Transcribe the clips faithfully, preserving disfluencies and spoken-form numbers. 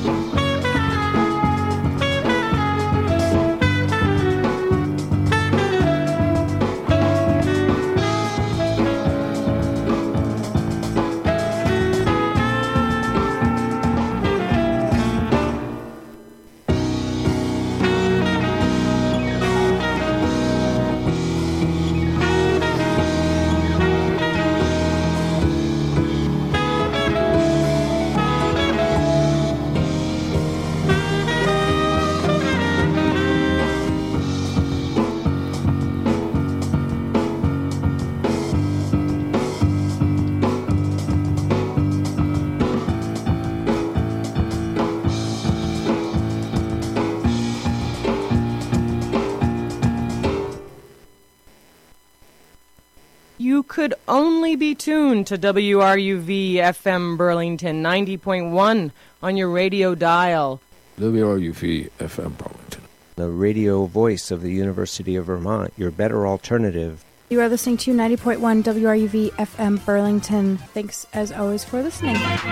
You could only be tuned to W R U V F M Burlington ninety point one on your radio dial. W R U V F M Burlington, the radio voice of the University of Vermont, your better alternative. You are listening to ninety point one W R U V F M Burlington. Thanks, as always, for listening.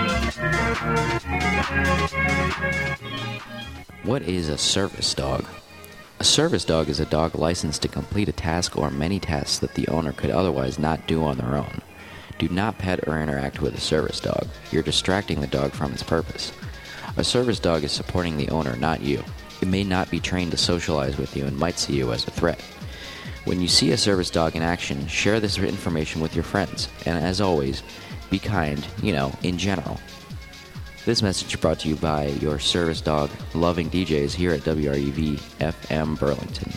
What is a service dog? A service dog is a dog licensed to complete a task or many tasks that the owner could otherwise not do on their own. Do not pet or interact with a service dog. You're distracting the dog from its purpose. A service dog is supporting the owner, not you. It may not be trained to socialize with you and might see you as a threat. When you see a service dog in action, share this information with your friends. And as always, be kind, you know, in general. This message brought to you by your service dog loving D Js here at W R U V F M Burlington.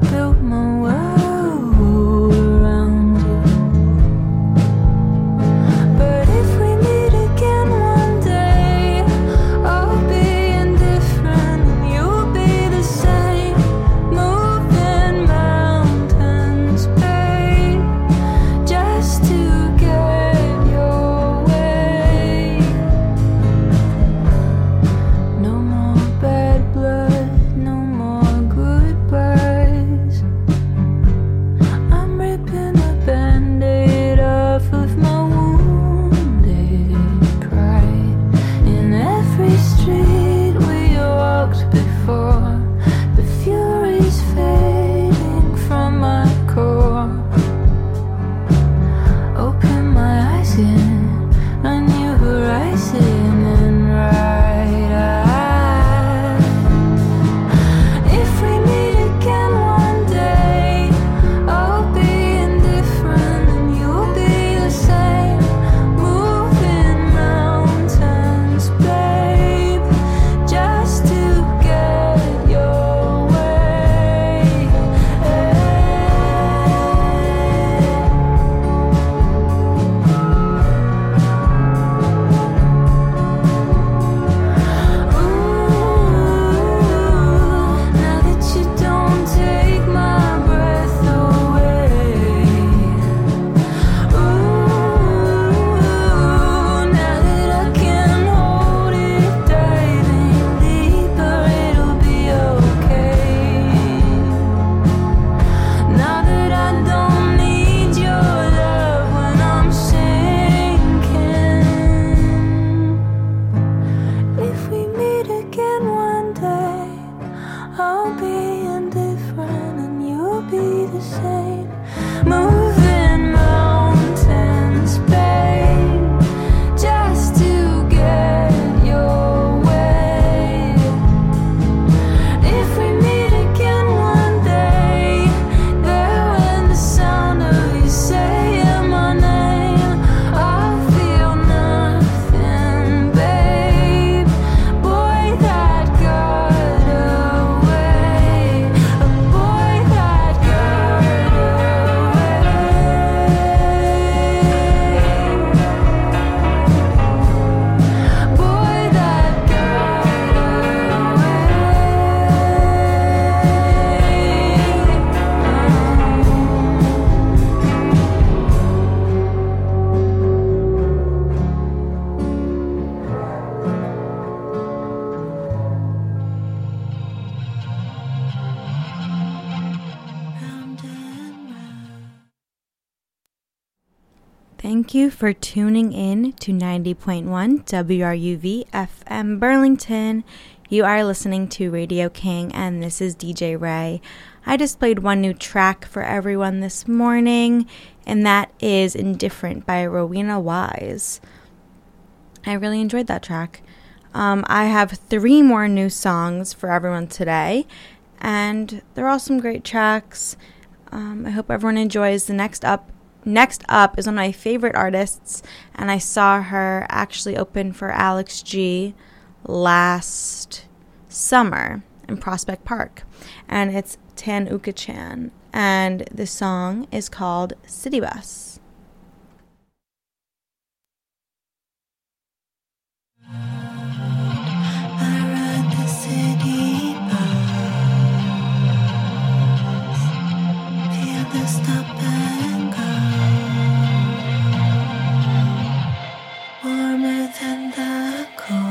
built my world around you. But if we meet again one day, I'll be indifferent and you'll be the same. Moving mountains, babe, just to get your way. No more bad blood, no more goodbyes. I'm ripping a band-aid off of my wounded pride. In every street we walked before, the fury's fading from my core. Open my eyes in a new horizon and right eye. If we meet again one day, I'll be indifferent and you'll be the same. Moving mountains, babe, just to get your way. Ooh, now that you don't take my breath away. Ooh, now that I can hold it, diving deeper, it'll be okay. Now that I don't need your love when I'm sinking. If we meet again one day, I'll be indifferent and you'll be the same. Moving mountains, babe, just to get your way. If we meet again one day, there when the sound of you saying my name, I'll feel nothing, babe. Boy, that got away. A boy that got away. Boy, that got Thank you for tuning in to ninety point one W R U V F M Burlington. You are listening to Radio King, and this is D J Ray. I just played one new track for everyone this morning, and that is Indifferent by Rowena Wise. I really enjoyed that track. Um, I have three more new songs for everyone today, and they're all some great tracks. Um, I hope everyone enjoys. The next up Next up is one of my favorite artists, and I saw her actually open for Alex G last summer in Prospect Park, and it's Tan Uka-chan, and the song is called City Bus. I ride the city bus, feel the stop and go, warmer than the cold.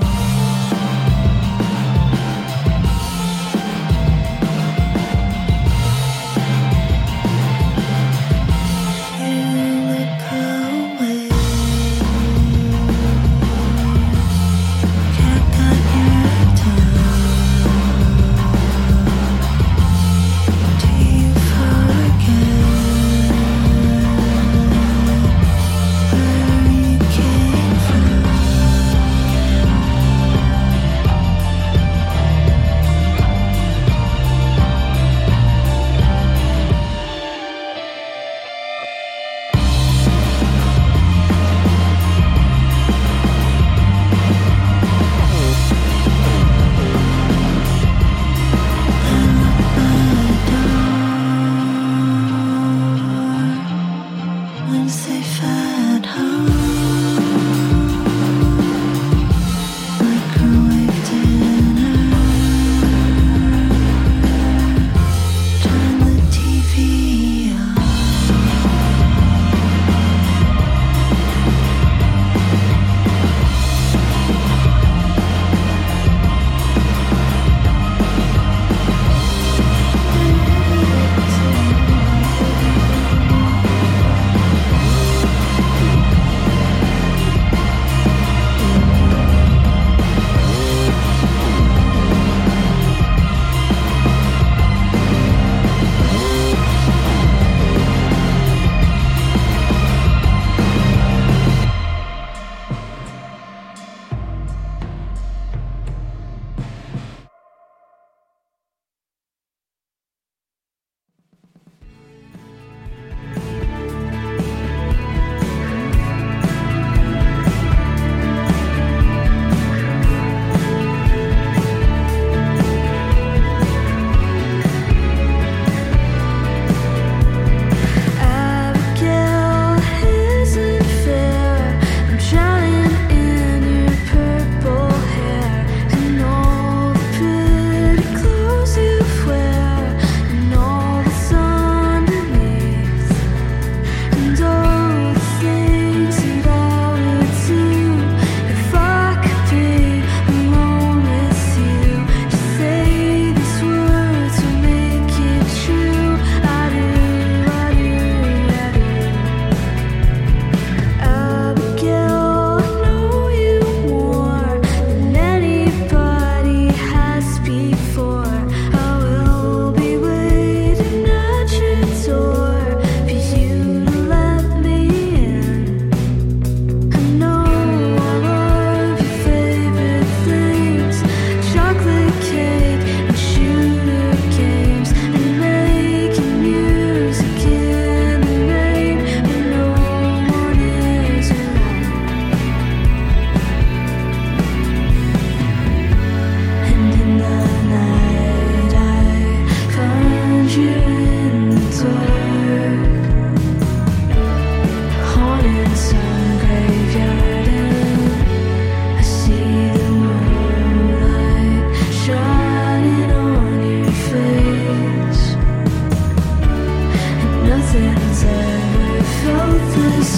Forget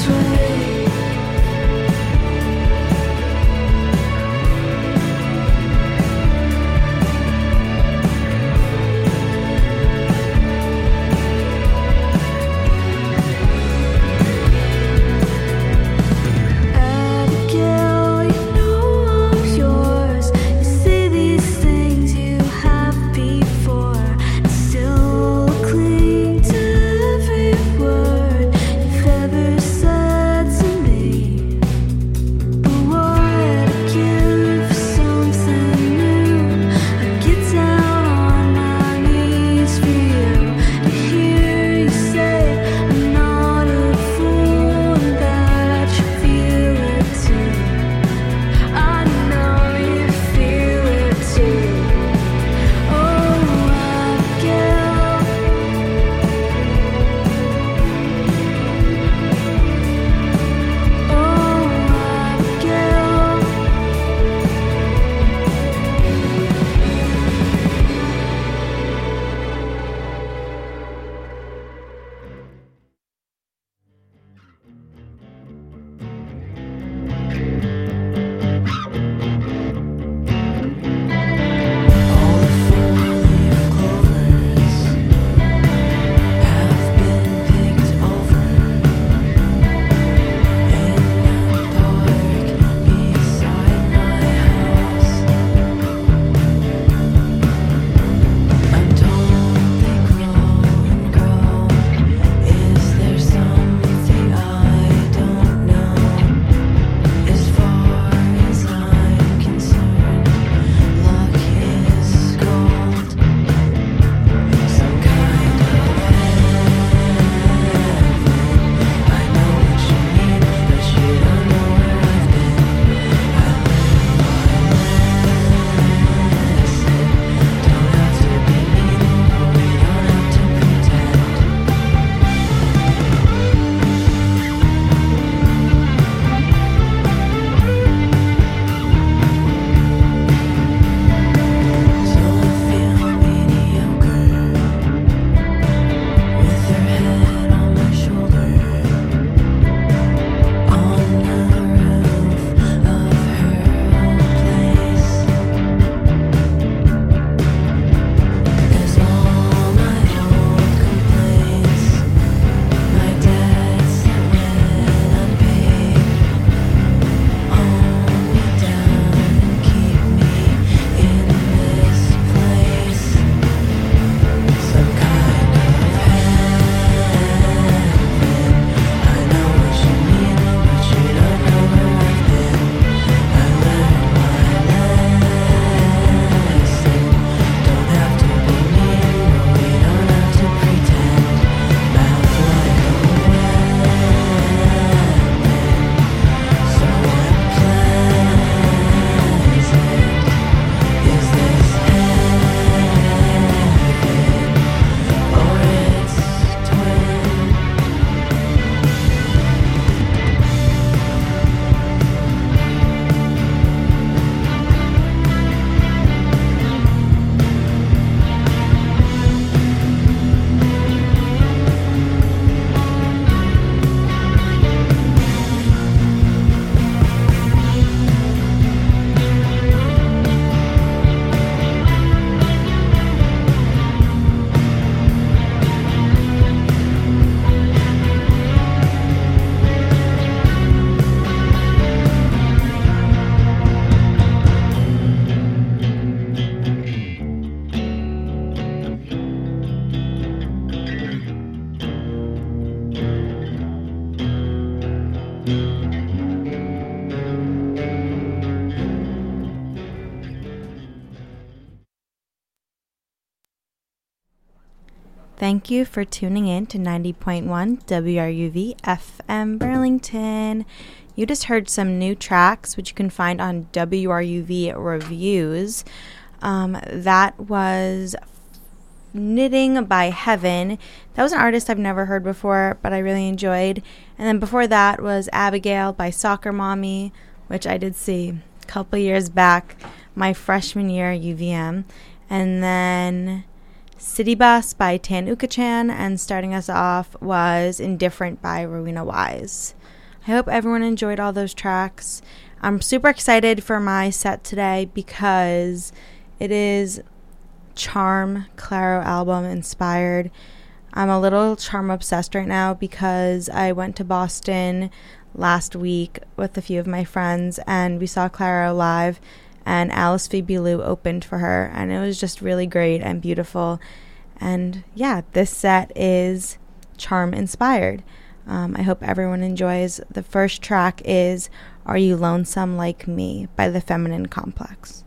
Thank you for tuning in to ninety point one W R U V F M Burlington. You just heard some new tracks, which you can find on W R U V Reviews. Um, that was Knitting by Heaven. That was an artist I've never heard before, but I really enjoyed. And then before that was Abigail by Soccer Mommy, which I did see a couple years back, my freshman year at U V M. And then City Bus by Tan Uka-chan, and starting us off was Indifferent by Rowena Wise. I hope everyone enjoyed all those tracks. I'm super excited for my set today because it is Charm Claro album inspired. I'm a little Charm obsessed right now because I went to Boston last week with a few of my friends and we saw Claro live, and Alice Phoebe Lou opened for her, and it was just really great and beautiful. And yeah, this set is Charm inspired. Um, I hope everyone enjoys. The first track is Are You Lonesome Like Me by The Feminine Complex.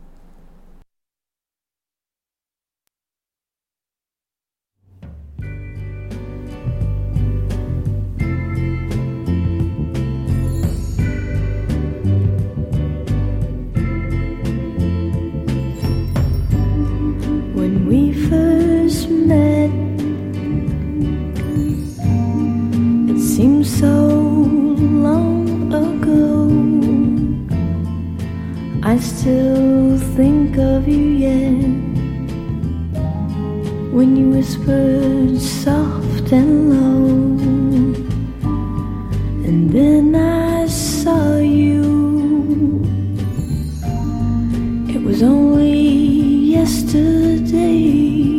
When we first met, it seems so long ago. I still think of you yet, when you whispered soft and low, and then I saw you. It was only yesterday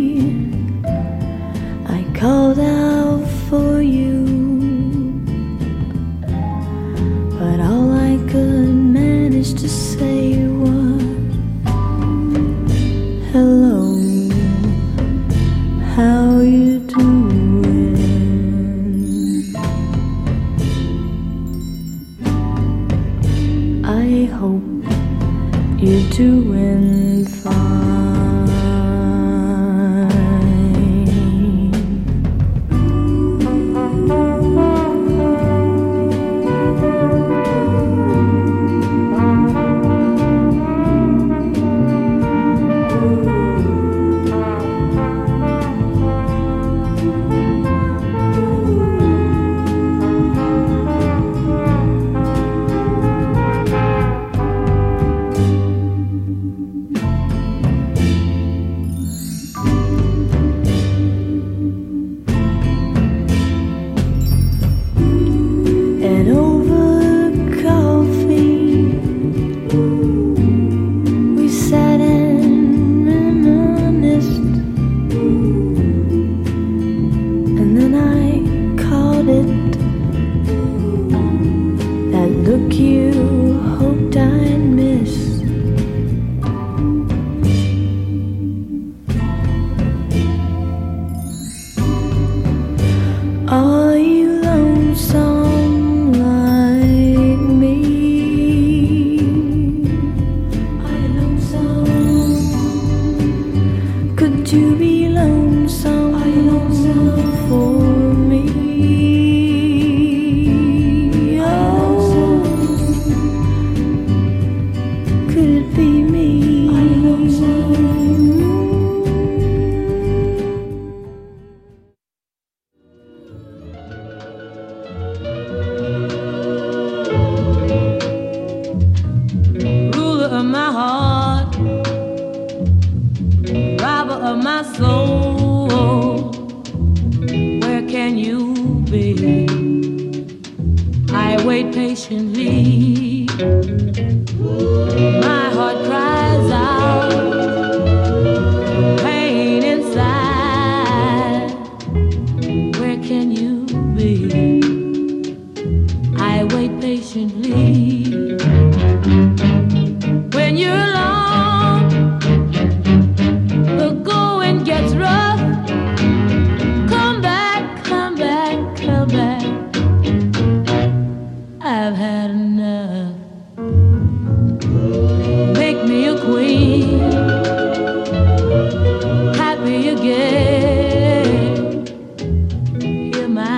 I called out for you, but all I could manage to say was hello, how you doing? I hope you're doing fine. Hear my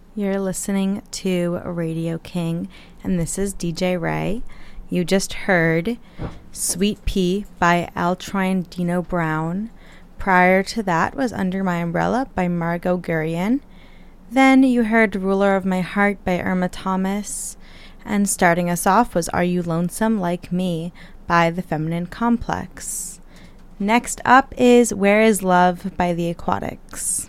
You're listening to Radio King, and this is D J Ray. You just heard Sweet Pea by Altrine Dino Brown. Prior to that was Under My Umbrella by Margot Gurian. Then you heard Ruler of My Heart by Irma Thomas. And starting us off was Are You Lonesome Like Me by The Feminine Complex. Next up is Where Is Love by The Aquatics.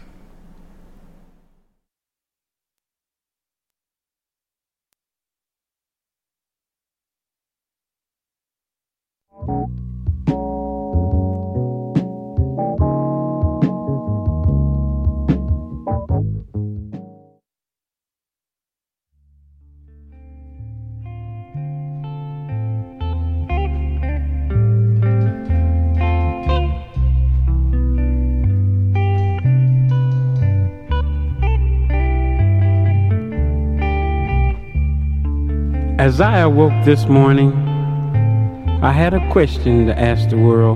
As I awoke this morning, I had a question to ask the world.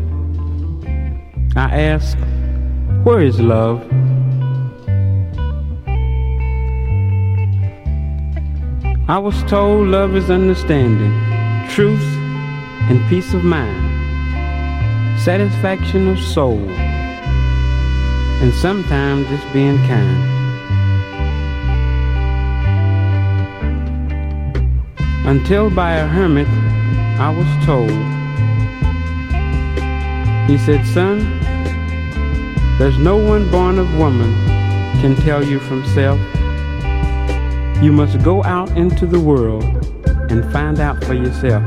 I asked, where is love? I was told love is understanding, truth, and peace of mind, satisfaction of soul, and sometimes just being kind. Until by a hermit I was told, he said, son, there's no one born of woman can tell you from self. You must go out into the world and find out for yourself.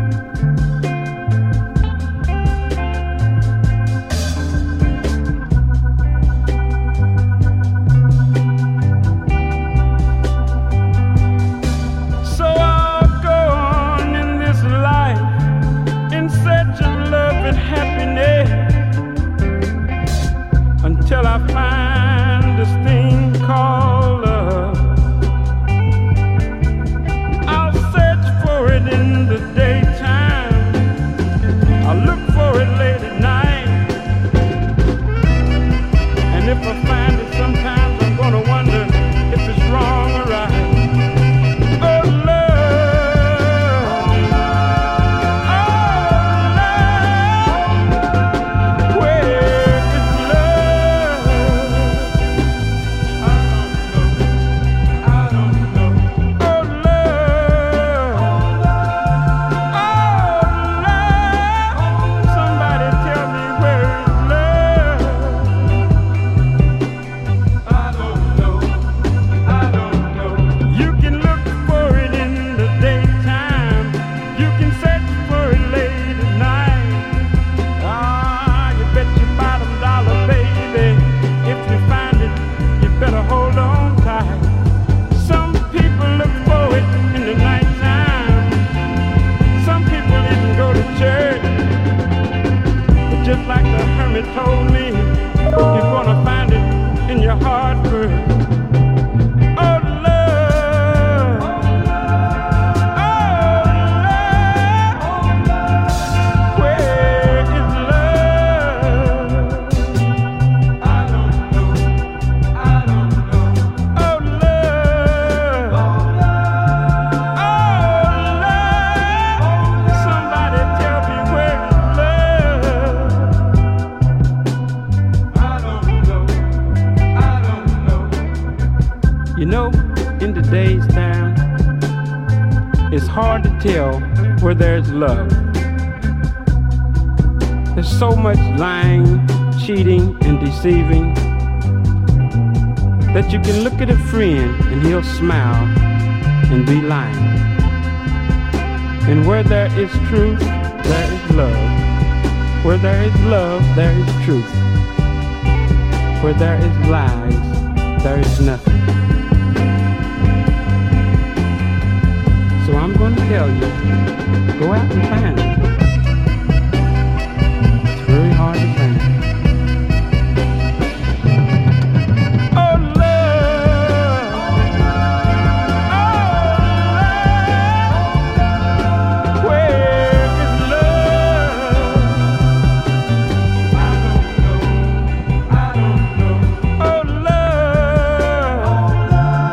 Tell where there's love. There's so much lying, cheating, and deceiving that you can look at a friend and he'll smile and be lying. And where there is truth, there is love. Where there is love, there is truth. Where there is lies, there is nothing. So I'm going to tell you, go out and find it. It's very hard to find. Oh, love. Oh, love. Where is love? I don't know. I don't know. Oh, love.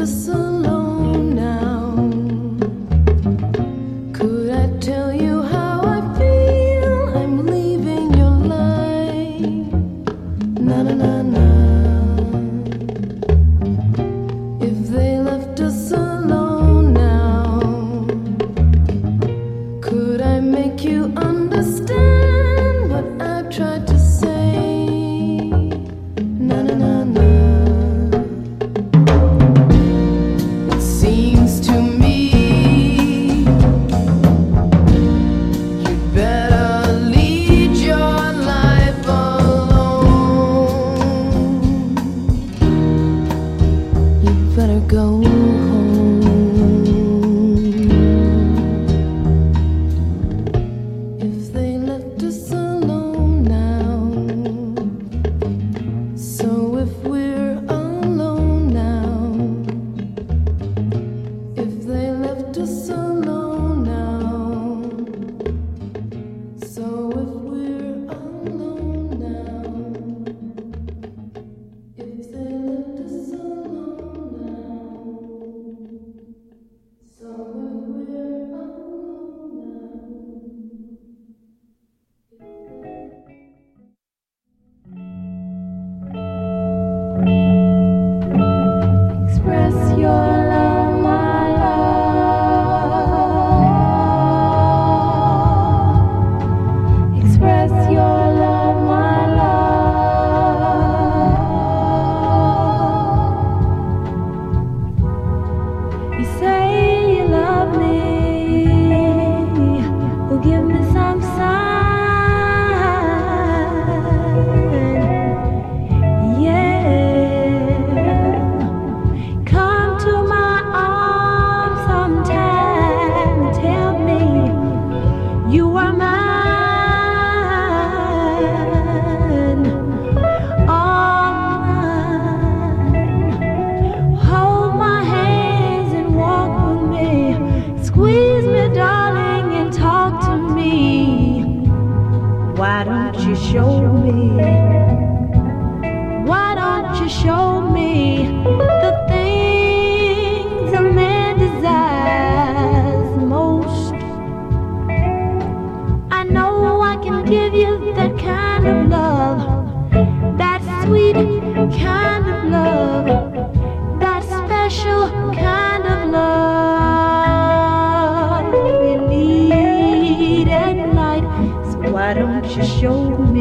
us alone now, could I tell you how I feel? I'm leaving your life. Na na na na. If they left us alone now, could I make you understand what I've tried to say? Na na na na. It seems to me you'd better lead your life alone. You'd better go home. If they left us alone now, so if we're alone now, if they left us alone now, so if we're alone now, if they left us alone now, so if we're alone now. Express your love, my love. Express your love, my love. You say you love me. Well, give me some sign. Yeah. Come to my arms sometime and tell me you are mine. All mine. Hold my hands and walk with me. Squeeze me, darling, and talk to me. Why don't you show me? Why don't you show me the things a man desires most? I know I can give you that kind of love, that sweet kind of love, that special kind of love we need at night. So why don't you show me?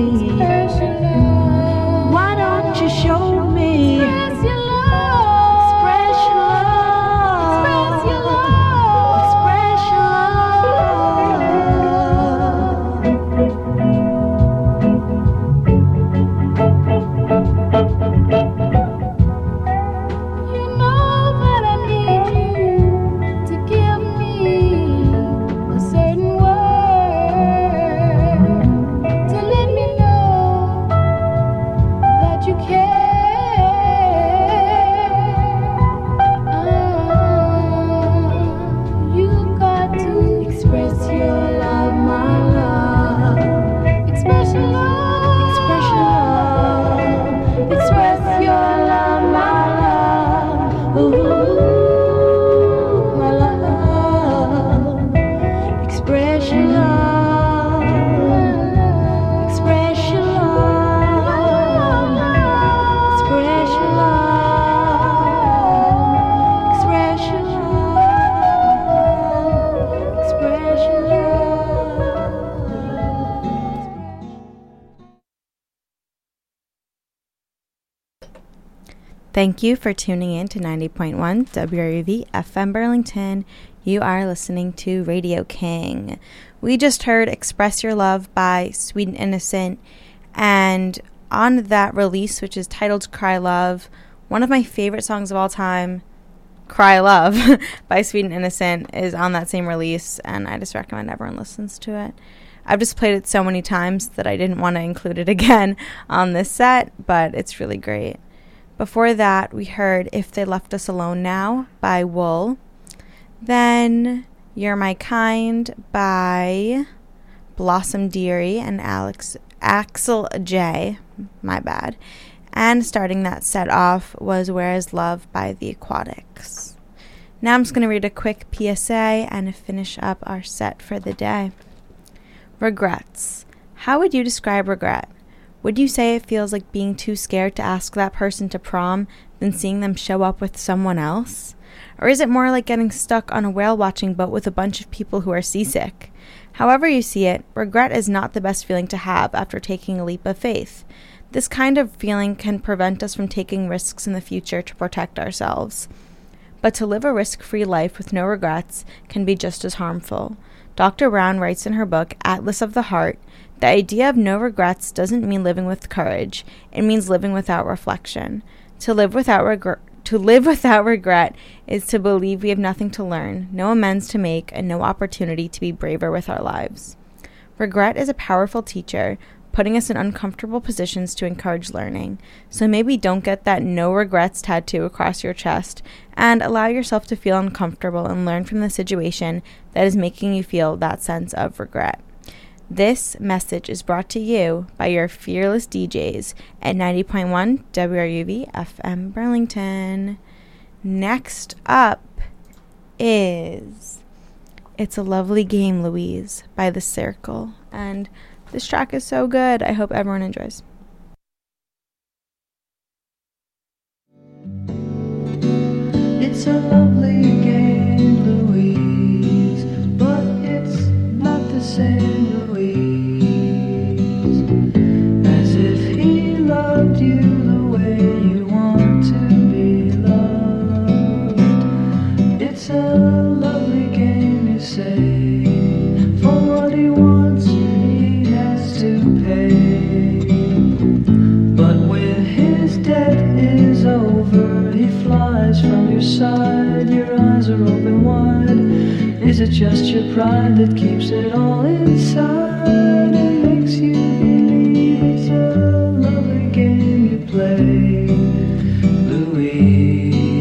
Why don't you show me? Express your love. Express your love. Express your You know that I need you to give me a certain word, to let me know that you care. Uh, you've got to express your love, my love. Express your love. Express your love. Express your love, my love. Ooh, my love. Express your love. Express your love. Express your love. Express your love. Express your love. Thank you for tuning in to ninety point one W R U V F M Burlington. You are listening to Radio King. We just heard Express Your Love by Sweet and Innocent, and on that release, which is titled Cry Love, one of my favorite songs of all time, Cry Love by Sweet and Innocent, is on that same release, and I just recommend everyone listens to it. I've just played it so many times that I didn't want to include it again on this set, but it's really great. Before that, we heard If They Left Us Alone Now by Wool. Then You're My Kind by Blossom Dearie and Alex Axel J. My bad. And starting that set off was Where Is Love by The Aquatics. Now I'm just going to read a quick P S A and finish up our set for the day. Regrets. How would you describe regret? Would you say it feels like being too scared to ask that person to prom than seeing them show up with someone else? Or is it more like getting stuck on a whale-watching boat with a bunch of people who are seasick? However you see it, regret is not the best feeling to have after taking a leap of faith. This kind of feeling can prevent us from taking risks in the future to protect ourselves. But to live a risk-free life with no regrets can be just as harmful. Doctor Brown writes in her book, Atlas of the Heart, the idea of no regrets doesn't mean living with courage. It means living without reflection. To live without regret To live without regret is to believe we have nothing to learn, no amends to make, and no opportunity to be braver with our lives. Regret is a powerful teacher, putting us in uncomfortable positions to encourage learning. So maybe don't get that no regrets tattoo across your chest, and allow yourself to feel uncomfortable and learn from the situation that is making you feel that sense of regret. This message is brought to you by your fearless D Js at ninety point one W R U V F M Burlington. Next up is It's a Lovely Game, Louise by The Circle. And this track is so good. I hope everyone enjoys. It's a lovely game, Louise, but it's not the same Louise, as if he loved you the way you want to be loved. It's a lovely game, you say, for what he wants he has to pay, but when his debt is over he flies from your side, your eyes are open wide. Is it just your pride that keeps it all inside and makes you believe it's a lovely game you play, Louise?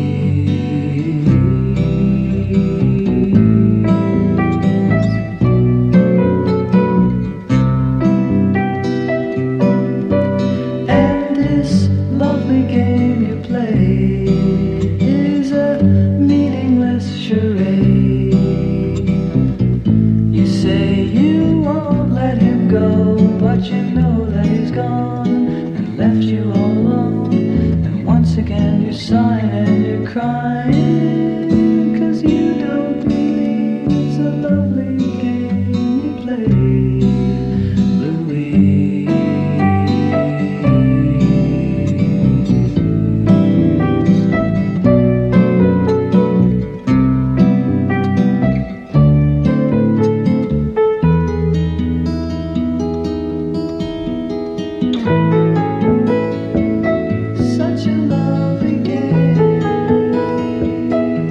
And this lovely game you play is a meaningless charade. You say you won't let him go, but you know that he's gone and left you all alone. And once again you're sighing and you're crying, 'cause you don't believe it's a lovely game you play, Louise. Such a lovely game.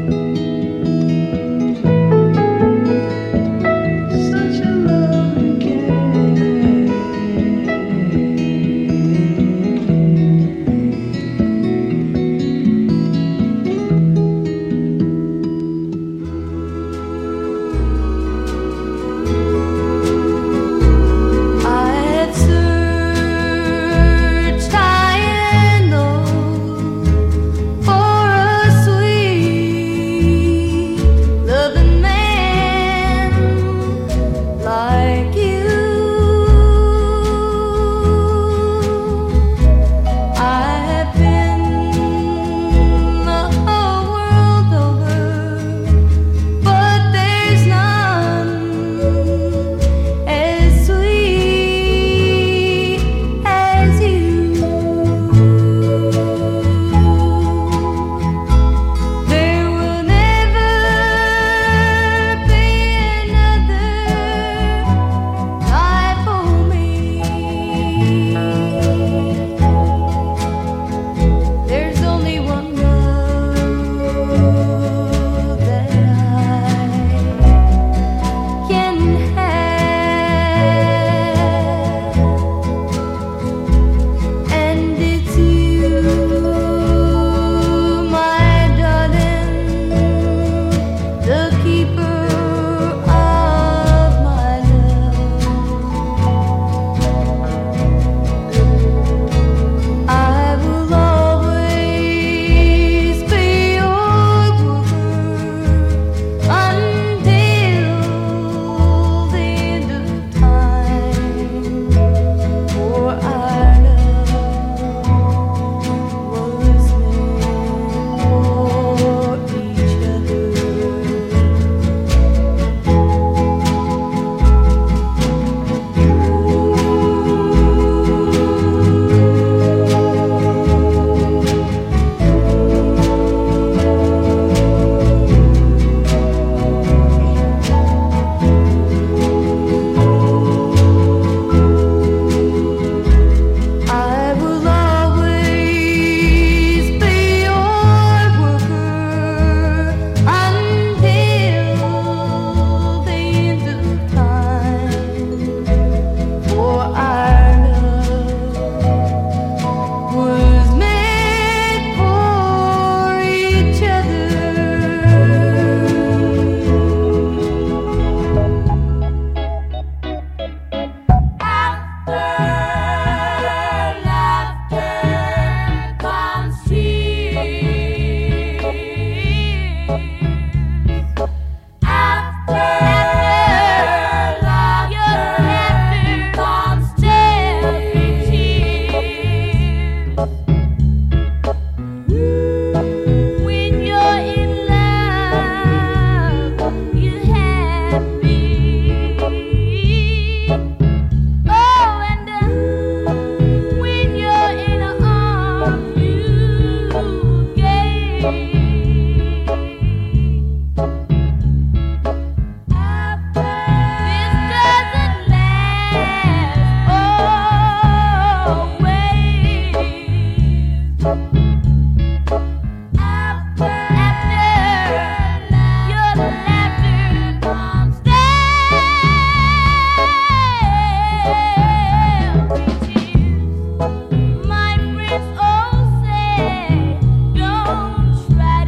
My friends all say, don't try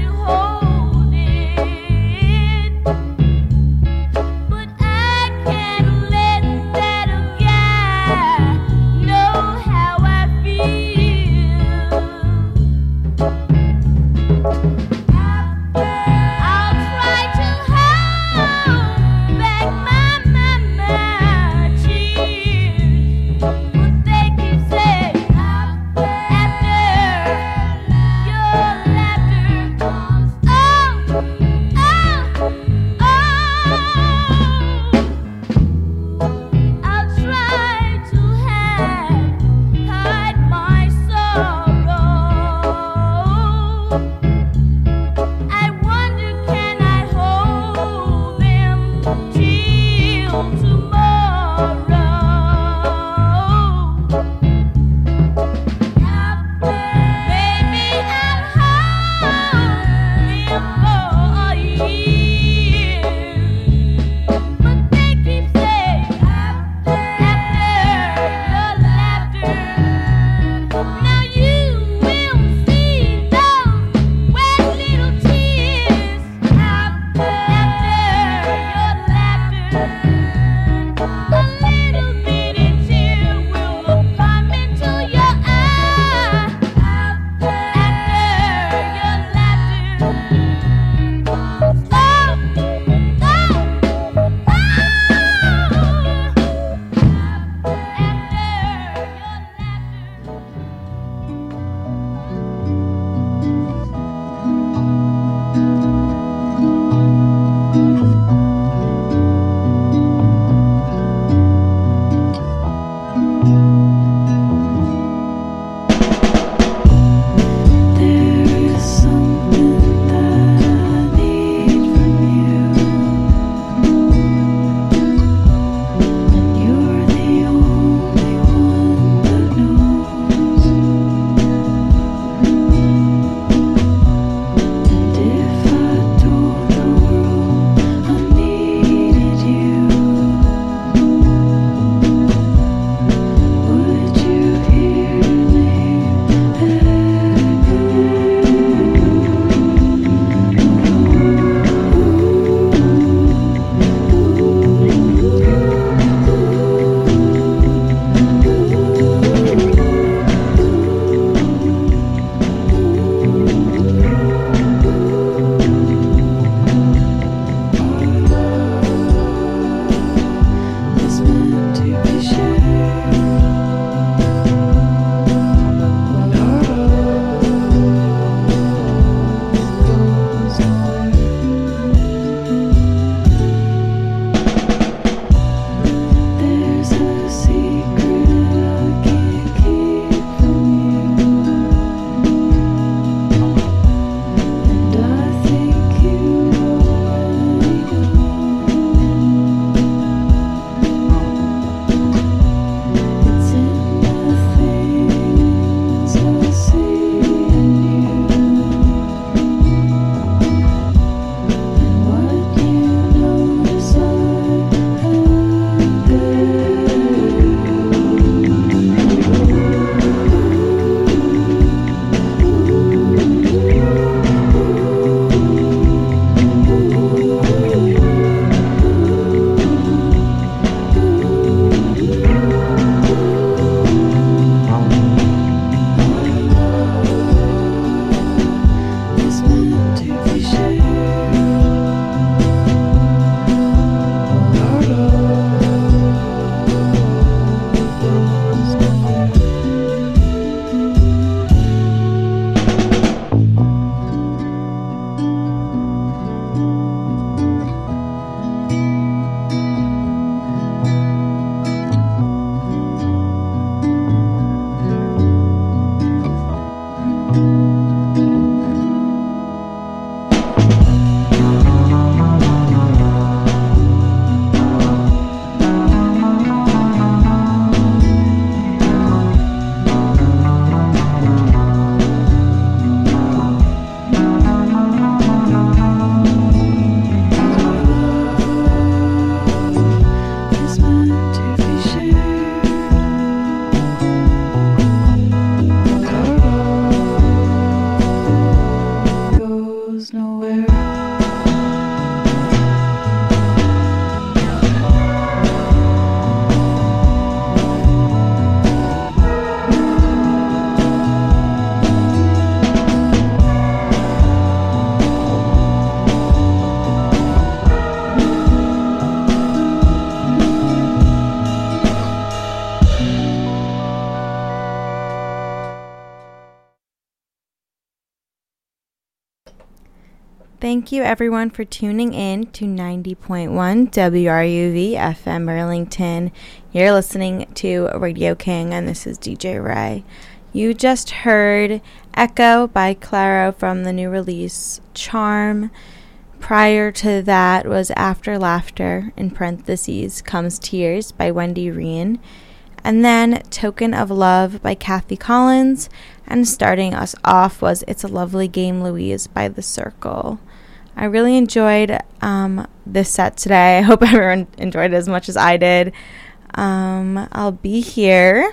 Thank you, everyone, for tuning in to ninety point one W R U V F M Burlington. You're listening to Radio King, and this is D J Ray. You just heard Echo by Claro from the new release Charm. Prior to that was After Laughter, in parentheses, Comes Tears by Wendy Reen. And then Token of Love by Kathy Collins. And starting us off was It's a Lovely Game, Louise by The Circle. I really enjoyed um, this set today. I hope everyone enjoyed it as much as I did. Um, I'll be here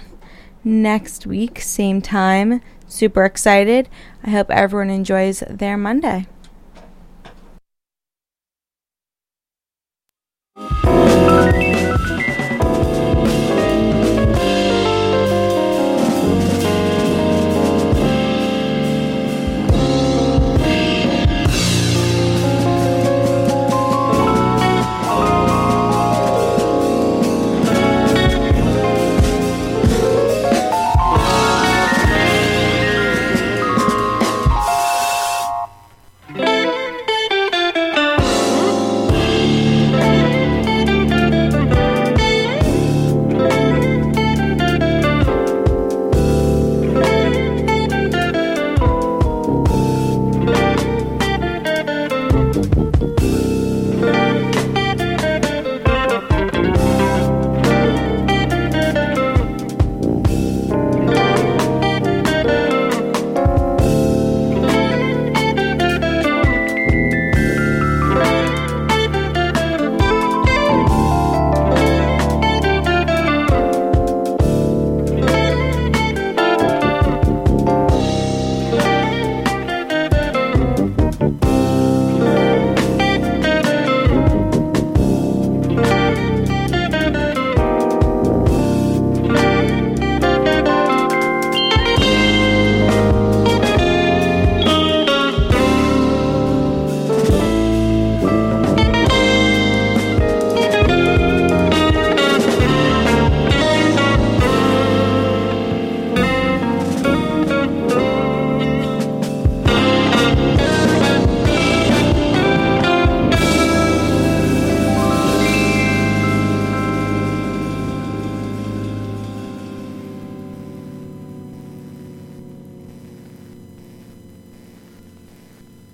next week, same time. Super excited. I hope everyone enjoys their Monday.